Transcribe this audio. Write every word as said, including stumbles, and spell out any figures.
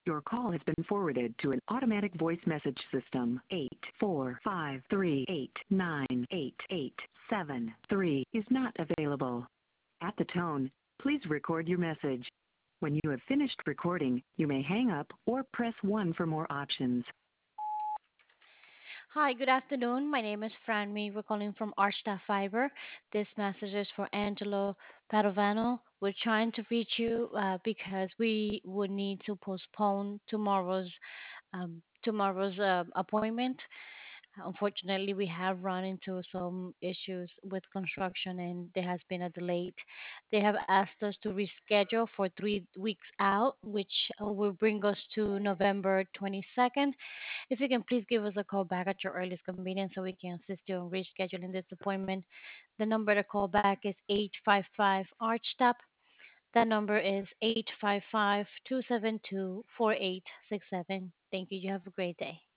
Your call has been forwarded to an automatic voice message system. Eight four five three eight nine eight eight seven three is not available. At the tone, please record your message. When you have finished recording, you may hang up or press one for more options. Hi, good afternoon. My name is Franmi. We're calling from Archstaff Fiber. This message is for Angelo Padovano. We're trying to reach you uh, because we would need to postpone tomorrow's um, tomorrow's uh, appointment. Unfortunately, we have run into some issues with construction and there has been a delay. They have asked us to reschedule for three weeks out, which uh, will bring us to November twenty-second. If you can please give us a call back at your earliest convenience so we can assist you in rescheduling this appointment. The number to call back is eight five five ARCHTAP. That number is eight five five, two seven two, four eight six seven. Thank you. You have a great day.